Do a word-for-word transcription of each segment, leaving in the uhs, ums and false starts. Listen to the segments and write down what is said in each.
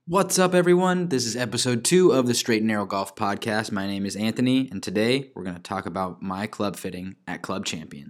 What's up, everyone? This is episode two of the Straight and Narrow Golf Podcast. My name is Anthony, and today we're going to talk about my club fitting at Club Champion.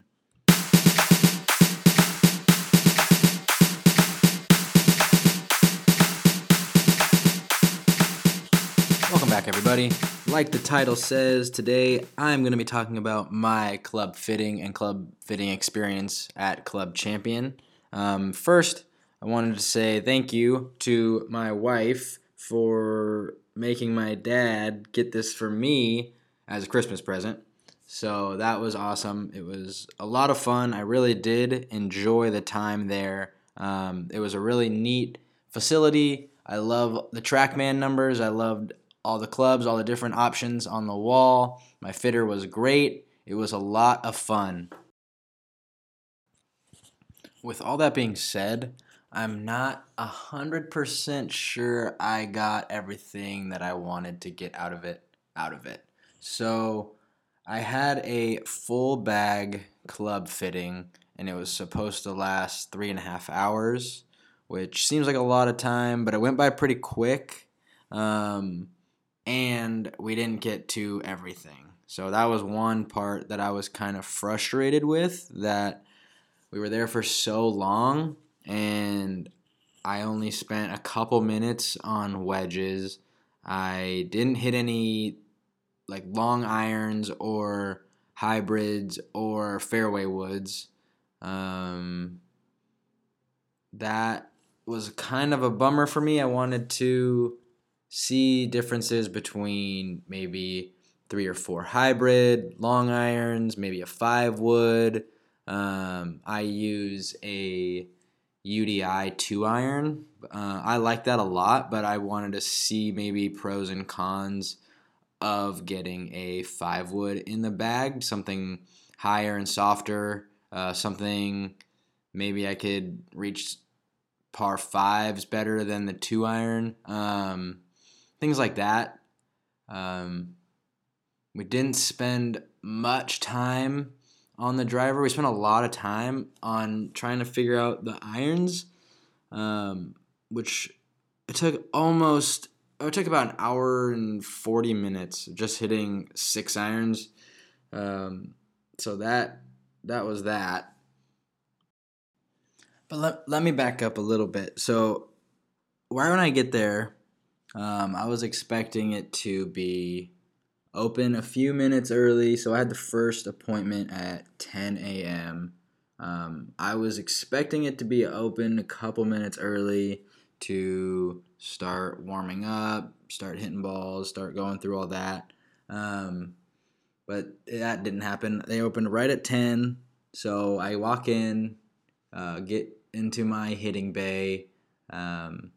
Welcome back, everybody. Like the title says, today I'm going to be talking about my club fitting and club fitting experience at Club Champion. Um, first, I wanted to say thank you to my wife for making my dad get this for me as a Christmas present. So that was awesome. It was a lot of fun. I really did enjoy the time there. Um, it was a really neat facility. I love the TrackMan numbers. I loved all the clubs, all the different options on the wall. My fitter was great. It was a lot of fun. With all that being said, I'm not one hundred percent sure I got everything that I wanted to get out of it, out of it. So I had a full bag club fitting, and it was supposed to last three and a half hours, which seems like a lot of time, but it went by pretty quick, um, and we didn't get to everything. So that was one part that I was kind of frustrated with, that we were there for so long, and I only spent a couple minutes on wedges. I didn't hit any like long irons or hybrids or fairway woods. Um, that was kind of a bummer for me. I wanted to see differences between maybe three or four hybrid long irons, maybe a five wood. Um, I use a U D I two iron. Uh, I like that a lot, but I wanted to see maybe pros and cons of getting a five wood in the bag, something higher and softer, uh, something maybe I could reach par fives better than the two iron, um, things like that. Um, we didn't spend much time on the driver. We spent a lot of time on trying to figure out the irons, um, which it took almost, it took about an hour and forty minutes just hitting six irons. Um, so that that was that. But let, let me back up a little bit. So right when I get there, um, I was expecting it to be open a few minutes early, so I had the first appointment at ten a.m. Um, I was expecting it to be open a couple minutes early to start warming up, start hitting balls, start going through all that. Um, but that didn't happen. They opened right at ten, so I walk in, uh, get into my hitting bay, um,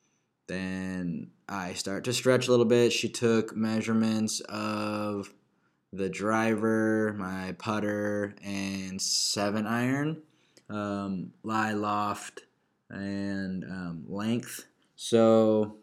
then I start to stretch a little bit. She took measurements of the driver, my putter, and seven iron, um, lie loft, and um, length. So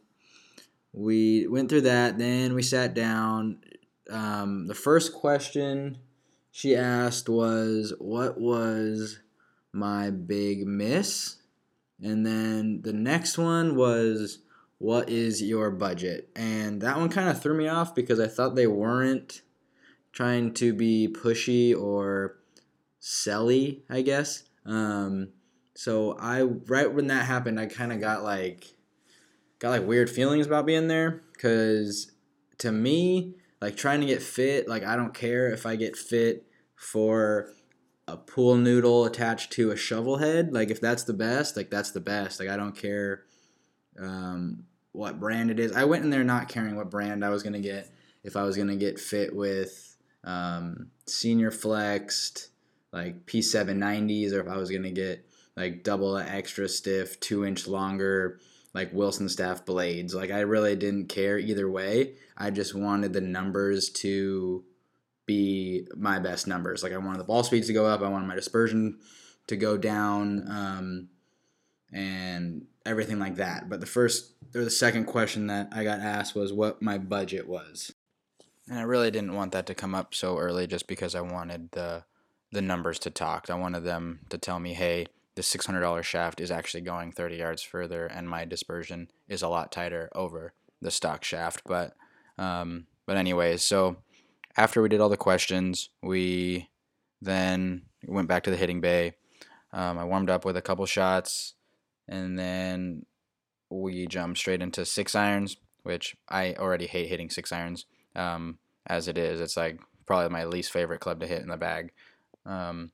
we went through that. Then we sat down. Um, the first question she asked was, what was my big miss? And then the next one was, what is your budget? And that one kind of threw me off because I thought they weren't trying to be pushy or selly, I guess. Um, so I right when that happened, I kind of got like got like weird feelings about being there, because to me, like trying to get fit, like I don't care if I get fit for a pool noodle attached to a shovel head. Like if that's the best, like that's the best. Like I don't care um, what brand it is. I went in there not caring what brand I was going to get. If I was going to get fit with um, senior flexed, like P seven nineties, or if I was going to get like double extra stiff, two inch longer, like Wilson Staff blades. Like I really didn't care either way. I just wanted the numbers to be my best numbers. Like I wanted the ball speeds to go up. I wanted my dispersion to go down, um, and everything like that. But the first or the second question that I got asked was what my budget was. And I really didn't want that to come up so early, just because I wanted the the numbers to talk. I wanted them to tell me, hey, the six hundred dollars shaft is actually going thirty yards further, and my dispersion is a lot tighter over the stock shaft. But um, but anyways, so after we did all the questions, we then went back to the hitting bay. Um, I warmed up with a couple shots, and then we jumped straight into six irons, which I already hate hitting six irons um, as it is. It's like probably my least favorite club to hit in the bag. Um,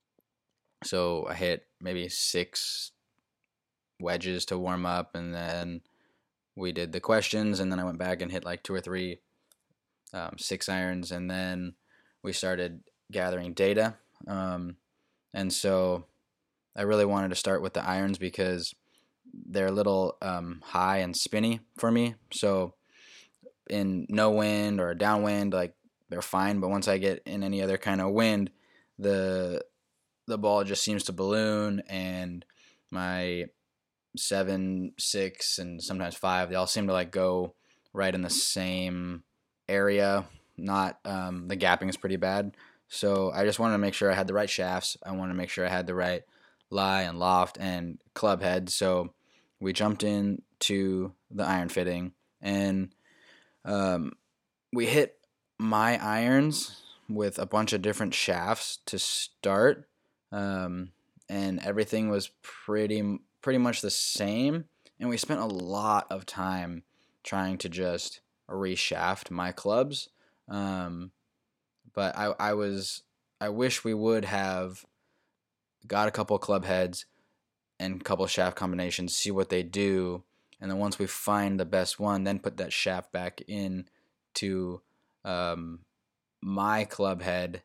so I hit maybe six wedges to warm up, and then we did the questions, and then I went back and hit like two or three um, six irons, and then we started gathering data. Um, and so I really wanted to start with the irons because they're a little um, high and spinny for me. So in no wind or downwind, like they're fine. But once I get in any other kind of wind, the the ball just seems to balloon, and my seven, six, and sometimes five, they all seem to like go right in the same area. Not um, the gapping is pretty bad. So I just wanted to make sure I had the right shafts. I wanted to make sure I had the right lie and loft and club head. So we jumped into the iron fitting, and um, we hit my irons with a bunch of different shafts to start, um, and everything was pretty pretty much the same. And we spent a lot of time trying to just reshaft my clubs. Um, but I I was I wish we would have got a couple club heads and a couple shaft combinations, see what they do, and then once we find the best one, then put that shaft back in to um, my club head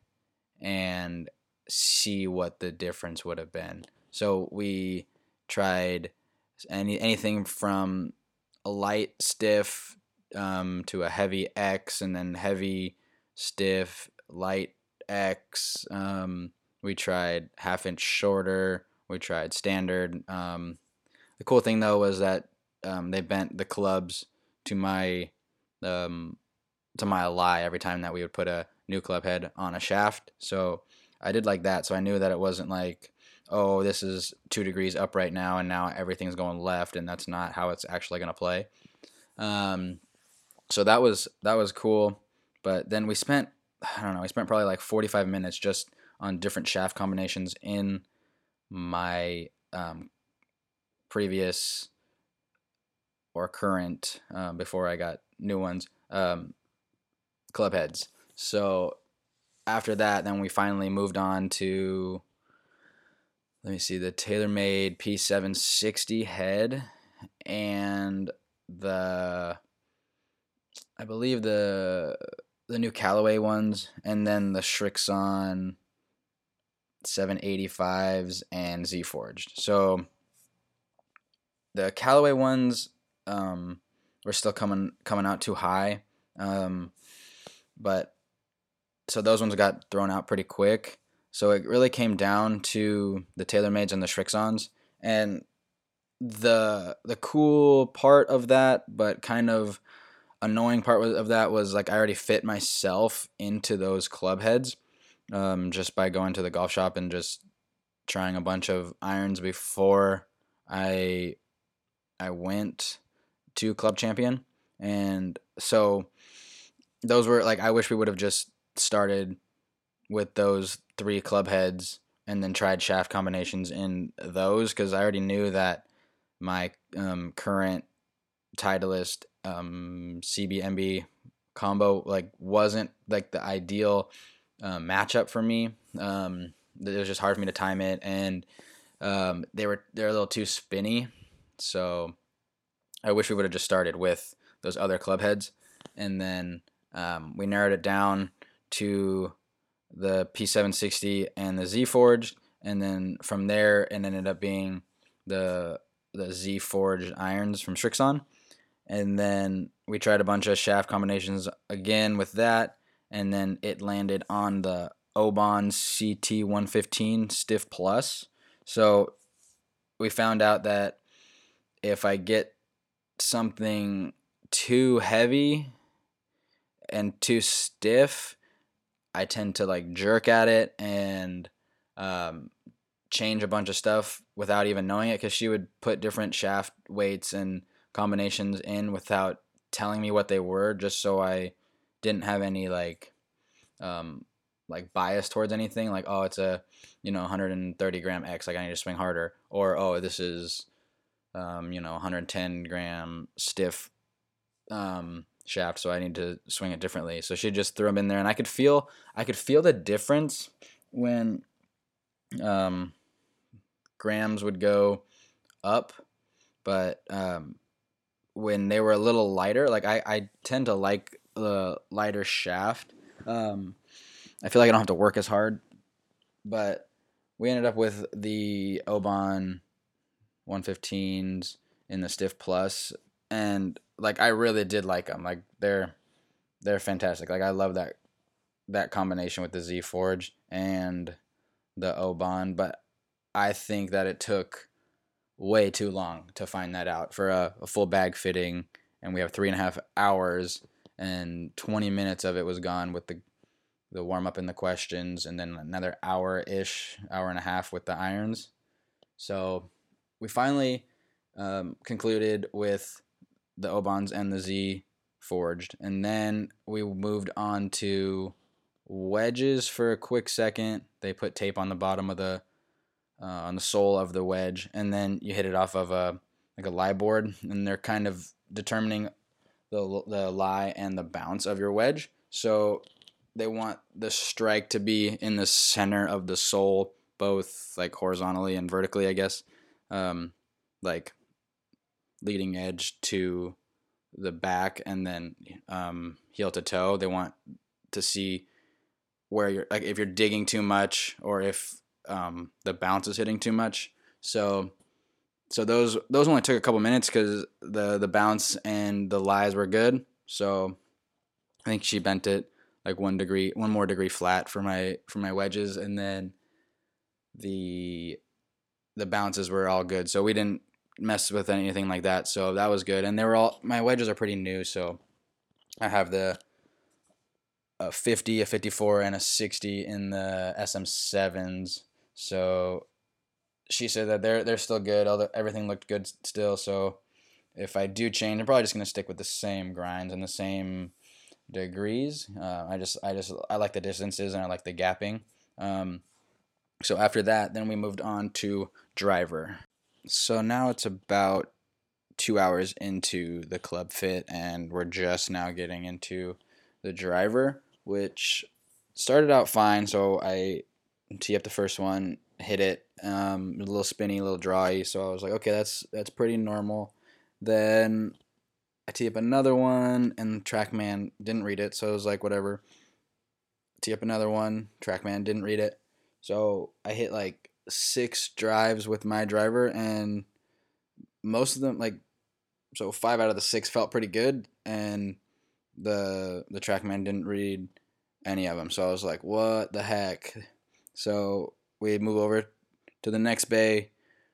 and see what the difference would have been. So we tried any anything from a light stiff um, to a heavy X, and then heavy stiff light X. Um, we tried half inch shorter. We tried standard. Um, the cool thing though was that um, they bent the clubs to my um, to my lie every time that we would put a new club head on a shaft. So I did like that. So I knew that it wasn't like, oh, this is two degrees up right now, and now everything's going left, and that's not how it's actually going to play. Um, so that was that was cool. But then we spent, I don't know, we spent probably like forty-five minutes just on different shaft combinations in my um, previous or current, um, before I got new ones, um, club heads. So after that, then we finally moved on to, let me see, the TaylorMade P seven sixty head and the, I believe the the new Callaway ones, and then the Srixon seven eighty-fives and Z-Forged. So the Callaway ones um, were still coming coming out too high, um, but so those ones got thrown out pretty quick. So it really came down to the TaylorMades and the Srixons, and the the cool part of that, but kind of annoying part of that, was like I already fit myself into those club heads um, just by going to the golf shop and just trying a bunch of irons before I I went to Club Champion. And so those were like, I wish we would have just started with those three club heads and then tried shaft combinations in those, because I already knew that my um, current Titleist um, C B M B combo like wasn't like the ideal uh, matchup for me. Um, it was just hard for me to time it, and um, they were they're a little too spinny. So I wish we would have just started with those other club heads, and then um, we narrowed it down to the P seven sixty and the Z-Forged, and then from there it ended up being the the Z-Forged irons from Srixon. And then we tried a bunch of shaft combinations again with that, and then it landed on the Oban C T one fifteen Stiff Plus. So we found out that if I get something too heavy and too stiff, I tend to like jerk at it and um, change a bunch of stuff without even knowing it, because she would put different shaft weights and combinations in without telling me what they were, just so I didn't have any like um, like bias towards anything. Like, oh, it's a you know one hundred thirty gram X, like I need to swing harder, or oh, this is um, you know one hundred ten gram stiff um, shaft, so I need to swing it differently. So she'd just throw them in there, and I could feel I could feel the difference when um, grams would go up, but um, when they were a little lighter, like I, I tend to like the lighter shaft. Um, I feel like I don't have to work as hard, but we ended up with the Oban one fifteens in the Stiff Plus, and like I really did like them. Like they're they're fantastic. Like I love that that combination with the Z Forge and the Oban, but I think that it took way too long to find that out for a, a full bag fitting, and we have three and a half hours, and twenty minutes of it was gone with the the warm up and the questions, and then another hour ish, hour and a half with the irons. So we finally um, concluded with the Obans and the Z forged, and then we moved on to wedges for a quick second. They put tape on the bottom of the uh, on the sole of the wedge, and then you hit it off of a like a lie board, and they're kind of determining the the lie and the bounce of your wedge. So they want the strike to be in the center of the sole, both like horizontally and vertically, I guess, um, like leading edge to the back, and then um, heel to toe. They want to see where you're, like if you're digging too much, or if um, the bounce is hitting too much. So so those those only took a couple minutes because the the bounce and the lies were good. So I think she bent it like one degree, one more degree flat for my for my wedges, and then the the bounces were all good. So we didn't mess with anything like that. So that was good, and they were all my wedges are pretty new. So I have the a fifty, a fifty-four, and a sixty in the S M sevens. So she said that they're they're still good. Although everything looked good still. So if I do change, I'm probably just gonna stick with the same grinds and the same degrees. Uh, I just I just I like the distances, and I like the gapping. Um, so after that, then we moved on to driver. So now it's about two hours into the club fit, and we're just now getting into the driver, which started out fine. So I tee up the first one, hit it, um, a little spinny, a little drawy. So I was like, okay, that's that's pretty normal. Then I tee up another one, and TrackMan didn't read it, so I was like, whatever. Tee up another one, TrackMan didn't read it. So I hit like six drives with my driver, and most of them, like, so five out of the six felt pretty good, and the the TrackMan didn't read any of them. So I was like, what the heck? So we move over to the next bay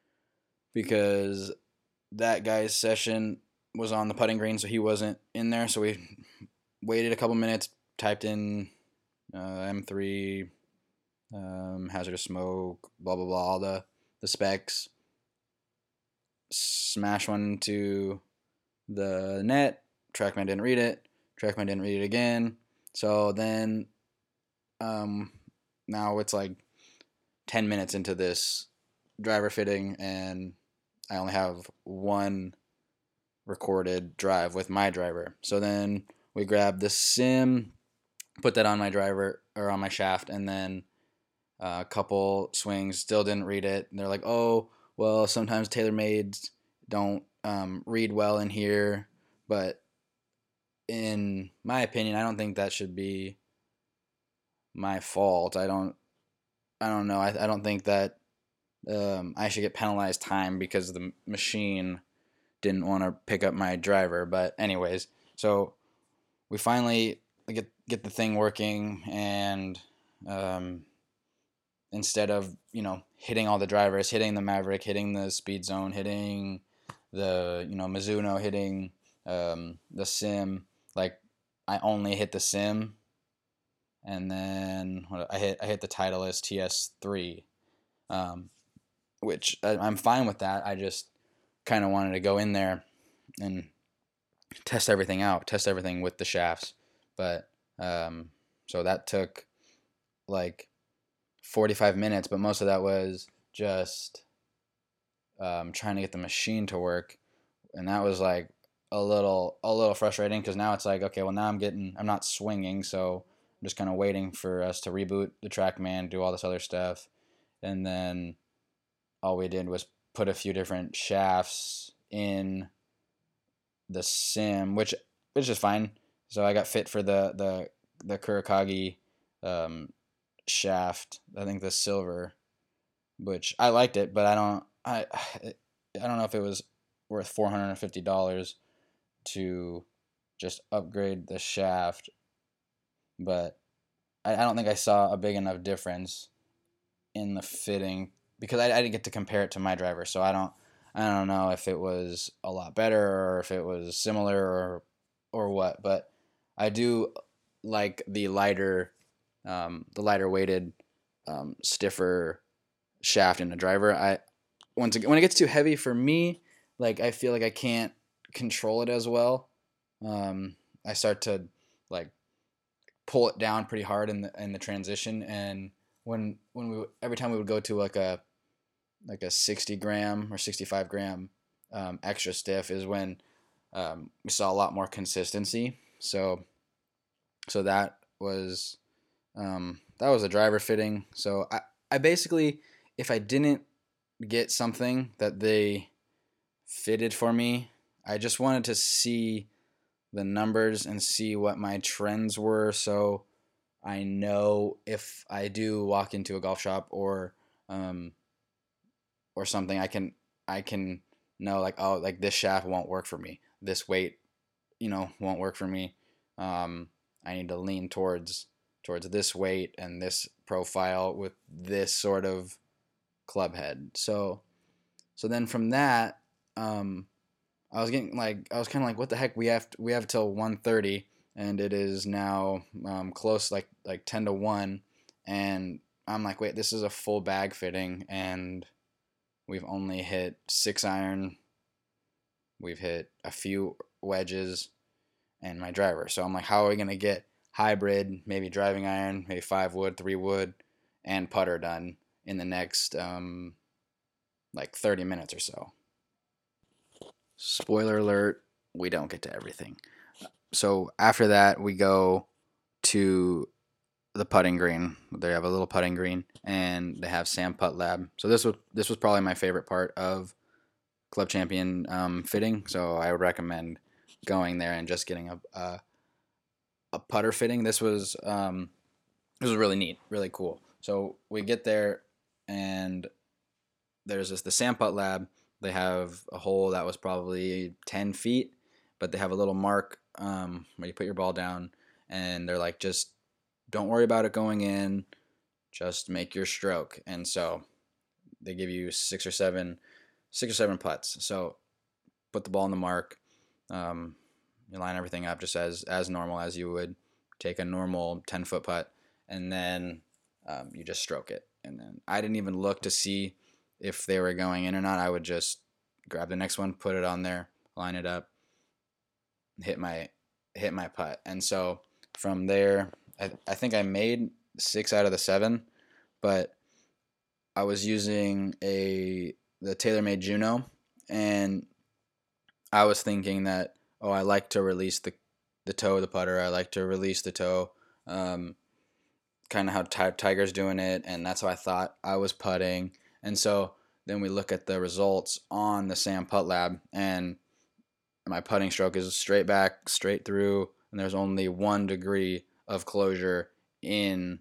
because that guy's session was on the putting green, so he wasn't in there. So we waited a couple minutes, typed in uh, M three, um, hazardous smoke, blah, blah, blah, all the, the specs. Smash one into the net. TrackMan didn't read it. TrackMan didn't read it again. So then um, now it's like ten minutes into this driver fitting, and I only have one recorded drive with my driver. So then we grabbed the sim, put that on my driver or on my shaft, and then uh, a couple swings still didn't read it. And they're like, oh, well, sometimes TaylorMades don't um, read well in here, but in my opinion, I don't think that should be my fault. I don't, I don't know. I, I don't think that um, I should get penalized time because the machine didn't want to pick up my driver. But anyways, so we finally get get the thing working, and um, instead of you know hitting all the drivers, hitting the Maverick, hitting the Speed Zone, hitting the you know Mizuno, hitting um, the Sim, like I only hit the Sim, and then what, I hit I hit the Titleist T S three. Um, which I, I'm fine with that. I just kind of wanted to go in there and test everything out, test everything with the shafts. But um, so that took like forty-five minutes, but most of that was just um, trying to get the machine to work, and that was like a little a little frustrating because now it's like, okay, well now I'm getting I'm not swinging, so I'm just kind of waiting for us to reboot the TrackMan, do all this other stuff, and then all we did was put a few different shafts in the sim, which which is fine. So I got fit for the the the Kurakagi um, shaft. I think the silver, which I liked it, but I don't I I don't know if it was worth four hundred and fifty dollars to just upgrade the shaft, but I, I don't think I saw a big enough difference in the fitting because I, I didn't get to compare it to my driver, so I don't I don't know if it was a lot better or if it was similar or or what, but I do like the lighter um, the lighter weighted um, stiffer shaft in the driver. I once again, when it gets too heavy for me, like I feel like I can't control it as well. Um, I start to like pull it down pretty hard in the in the transition, and when when we every time we would go to like a like a sixty gram or sixty-five gram um, extra stiff is when um, we saw a lot more consistency. So so that was um, that was a driver fitting. So I I basically, if I didn't get something that they fitted for me, I just wanted to see the numbers and see what my trends were, so I know if I do walk into a golf shop or um, or something, I can I can know like, oh, like this shaft won't work for me, this weight, you know, won't work for me. Um, I need to lean towards towards this weight and this profile with this sort of club head. So so then from that, um, I was getting like I was kind of like, what the heck? We have to, we have till one thirty, and it is now um, close like like ten to one, and I'm like, wait, this is a full bag fitting, and we've only hit six iron, we've hit a few wedges, and my driver. So I'm like, how are we gonna get hybrid, maybe driving iron, maybe five wood, three wood, and putter done in the next um, like thirty minutes or so? Spoiler alert, we don't get to everything. So after that, we go to the putting green. They have a little putting green, and they have Sam Putt Lab. So this was this was probably my favorite part of Club Champion um, fitting. So I would recommend going there and just getting a a, a putter fitting. This was um, this was really neat, really cool. So we get there, and there's this the Sam Putt Lab. They have a hole that was probably ten feet, but they have a little mark um, where you put your ball down, and they're like, just don't worry about it going in, just make your stroke. And so they give you six or seven, six or seven putts. So put the ball in the mark, um, you line everything up just as as normal as you would take a normal ten foot putt, and then um, you just stroke it. And then I didn't even look to see if they were going in or not. I would just grab the next one, put it on there, line it up, hit my hit my putt. And so from there, I, I think I made six out of the seven, but I was using a the TaylorMade Juno, and I was thinking that, oh, I like to release the the toe of the putter. I like to release the toe, um, kind of how Ti- Tiger's doing it, and that's how I thought I was putting. And so then we look at the results on the Sam Putt Lab, and my putting stroke is straight back, straight through, and there's only one degree of closure in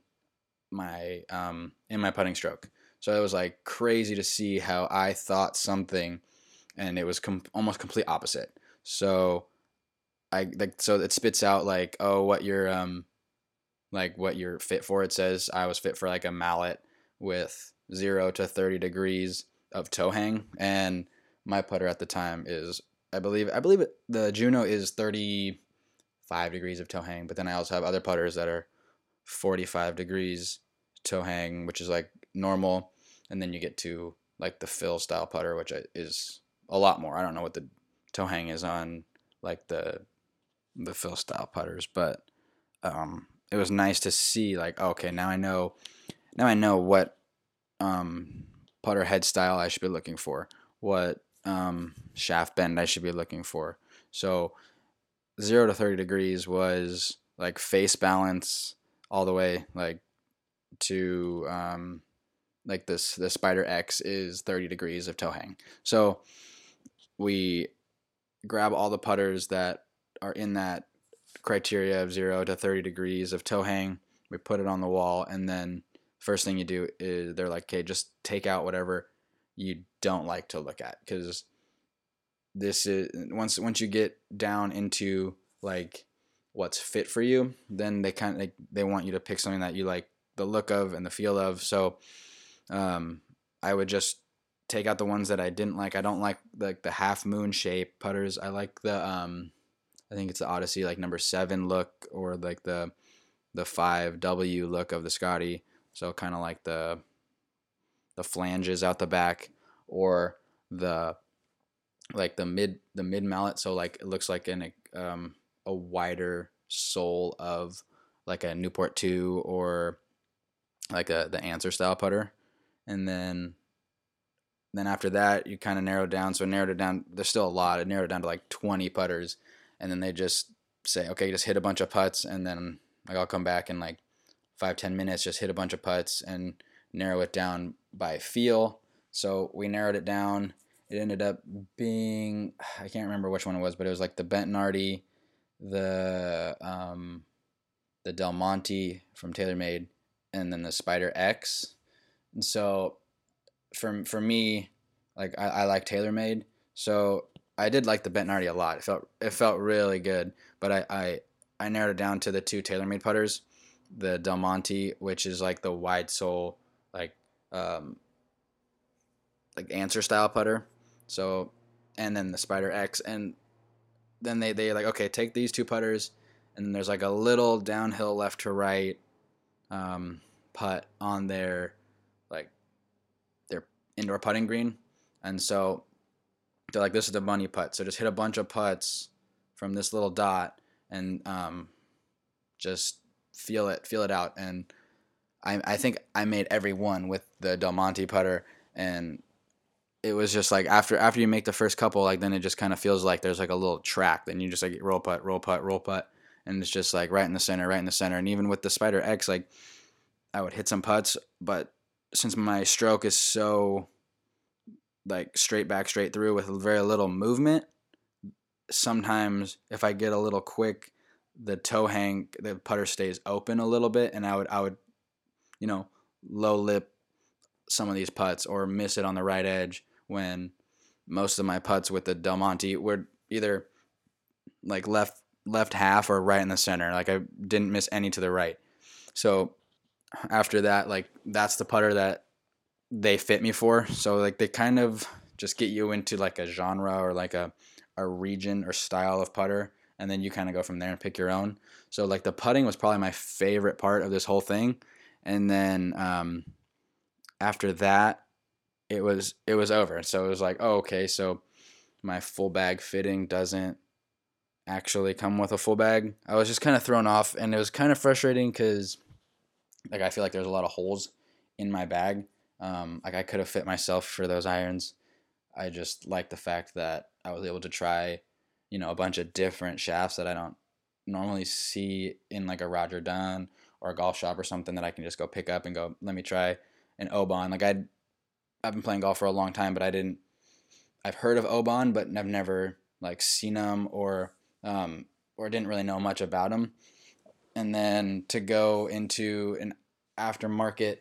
my um, in my putting stroke. So it was like crazy to see how I thought something, and it was com- almost complete opposite. So I like so it spits out like, oh, what you're um like what you're fit for. It says I was fit for like a mallet with zero to thirty degrees of toe hang, and my putter at the time is I believe I believe it, the Juno is thirty-five degrees of toe hang, but then I also have other putters that are forty-five degrees toe hang, which is like normal, and then you get to like the fill style putter, which is a lot more. I don't know what the toe hang is on like the the fill style putters, but um, it was nice to see like, okay, now I know now I know what um, putter head style I should be looking for, what um, shaft bend I should be looking for. So zero to thirty degrees was like face balance all the way like to um, like this the Spider X is thirty degrees of toe hang. So we grab all the putters that are in that criteria of zero to thirty degrees of toe hang. We put it on the wall, and then first thing you do is they're like, okay, just take out whatever you don't like to look at, because this is once once you get down into like what's fit for you, then they kind of like, they want you to pick something that you like the look of and the feel of. So um, I would just take out the ones that I didn't like. I don't like like the half moon shape putters. I like the um, I think it's the Odyssey like number seven look, or like the the five W look of the Scotty. So kind of like the the flanges out the back, or the like the mid the mid mallet. So like it looks like an um, a wider sole of like a Newport two, or like a the Answer style putter. And then then after that you kind of narrow down. So I narrowed it down. There's still a lot. I narrowed it down to like twenty putters, and then they just say, okay, just hit a bunch of putts, and then like I'll come back in like five ten minutes, just hit a bunch of putts and narrow it down by feel. So we narrowed it down. It ended up being, I can't remember which one it was, but it was like the Bentonardi, the um, the Del Monte from TaylorMade, and then the Spider X. And so for for me, like I, I like TaylorMade, so I did like the Bentonardi a lot. It felt it felt really good, but I I, I narrowed it down to the two TaylorMade putters, the Del Monte, which is like the wide sole, like um, like Answer style putter. So, and then the Spider X, and then they they like, okay, take these two putters, and then there's like a little downhill left to right um, putt on their like their indoor putting green, and so they're like, this is the money putt. So just hit a bunch of putts from this little dot, and um, just feel it feel it out. And I I think I made every one with the Del Monte putter, and it was just like after after you make the first couple, like then it just kind of feels like there's like a little track. Then you just like roll putt, roll putt, roll putt, and it's just like right in the center, right in the center. And even with the Spider X, like I would hit some putts, but since my stroke is so like straight back, straight through with very little movement, sometimes if I get a little quick, the toe hang, the putter stays open a little bit, and I would I would you know low lip some of these putts or miss it on the right edge, when most of my putts with the Del Monte were either like left left half or right in the center. Like I didn't miss any to the right. So after that, like that's the putter that they fit me for. So like they kind of just get you into like a genre or like a a region or style of putter, and then you kind of go from there and pick your own. So like the putting was probably my favorite part of this whole thing, and then um, after that, it was it was over. So it was like, oh, okay, so my full bag fitting doesn't actually come with a full bag. I was just kind of thrown off, and it was kind of frustrating because like I feel like there's a lot of holes in my bag. Um, like I could have fit myself for those irons. I just like the fact that I was able to try, you know, a bunch of different shafts that I don't normally see in like a Roger Dunn or a golf shop or something, that I can just go pick up and go, let me try an Oban. Like I'd I've been playing golf for a long time, but I didn't. I've heard of Oban, but I've never like seen them, or um, or didn't really know much about them. And then to go into an aftermarket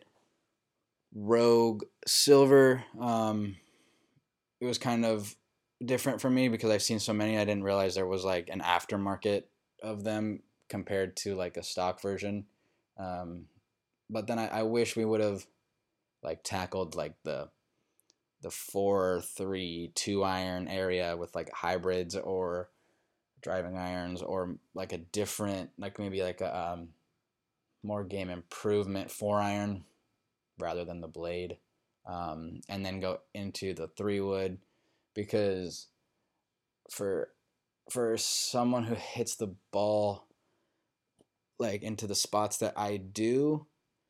Rogue Silver, um, it was kind of different for me because I've seen so many. I didn't realize there was like an aftermarket of them compared to like a stock version. Um, but then I, I wish we would have like tackled like the the four three two iron area with like hybrids or driving irons, or like a different, like maybe like a um, more game improvement four iron rather than the blade. um, and then go into the three wood, because for for someone who hits the ball like into the spots that I do,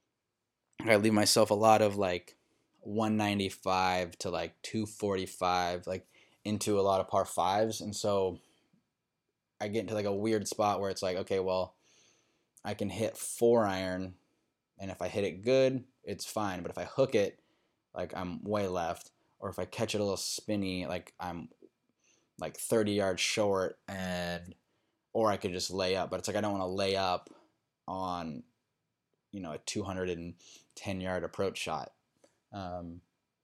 I leave myself a lot of like one ninety-five to like two forty-five, like into a lot of par fives. And so I get into like a weird spot where it's like, okay, well, I can hit four iron, and if I hit it good, it's fine. But if I hook it, like I'm way left, or if I catch it a little spinny, like I'm like thirty yards short, and or I could just lay up. But it's like I don't want to lay up on, you know, a two hundred ten yard approach shot. Um,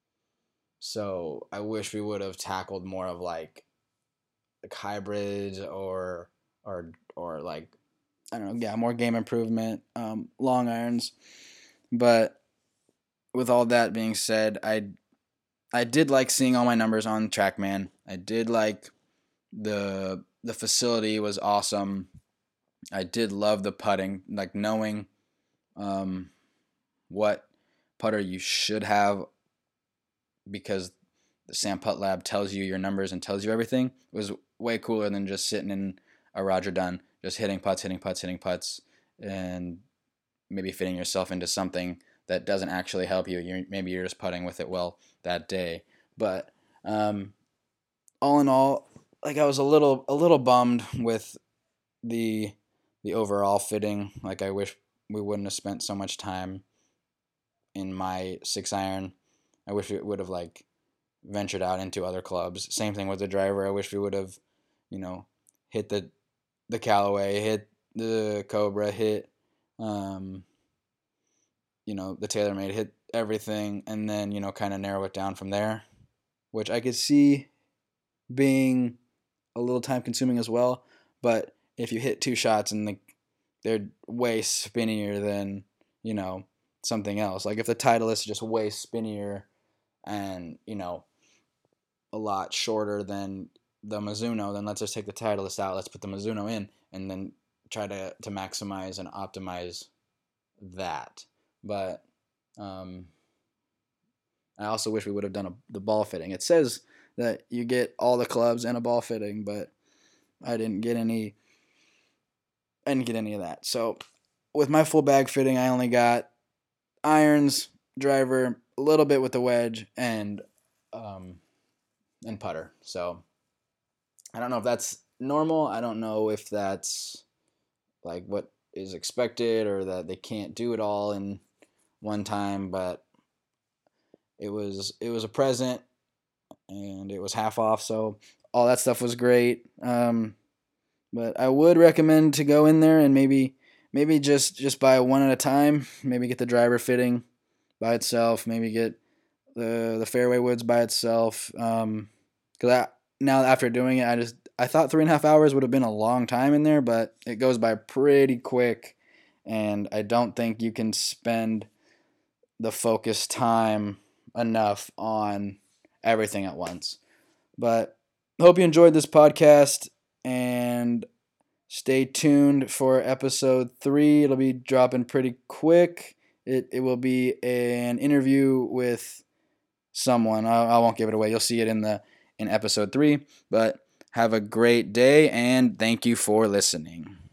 so I wish we would have tackled more of like like hybrids or or or like I don't know, yeah, more game improvement, um, long irons. But with all that being said, I I did like seeing all my numbers on TrackMan. I did like the the facility was awesome. I did love the putting, like knowing um, what putter you should have, because the Sam Putt Lab tells you your numbers and tells you everything. It was way cooler than just sitting in a Roger Dunn, just hitting putts, hitting putts, hitting putts, and maybe fitting yourself into something that doesn't actually help you. You're, maybe you're just putting with it well that day. But um, all in all, like I was a little a little bummed with the the overall fitting. Like I wish we wouldn't have spent so much time in my six iron. I wish it would have like ventured out into other clubs. Same thing with the driver. I wish we would have, you know, hit the the Callaway, hit the Cobra, hit um, you know, the TaylorMade, hit everything, and then, you know, kind of narrow it down from there, which I could see being a little time consuming as well. But if you hit two shots and the, they're way spinnier than, you know, something else, like if the Titleist is just way spinnier and, you know, a lot shorter than the Mizuno, then let's just take the Titleist out. Let's put the Mizuno in and then try to, to maximize and optimize that. But um, I also wish we would have done a, the ball fitting. It says that you get all the clubs and a ball fitting, but I didn't get any. I didn't get any of that. So with my full bag fitting, I only got irons, driver, a little bit with the wedge, and um, and putter. So I don't know if that's normal. I don't know if that's like what is expected or that they can't do it all in one time, but it was it was a present and it was half off, so all that stuff was great. Um, but I would recommend to go in there and maybe maybe just just buy one at a time. Maybe get the driver fitting by itself. Maybe get the the fairway woods by itself. Um, because I now after doing it, I just I thought three and a half hours would have been a long time in there, but it goes by pretty quick, and I don't think you can spend the focused time enough on everything at once. But hope you enjoyed this podcast, and stay tuned for episode three. It'll be dropping pretty quick. It it will be an interview with someone. I, I won't give it away. You'll see it in the in episode three. But have a great day, and thank you for listening.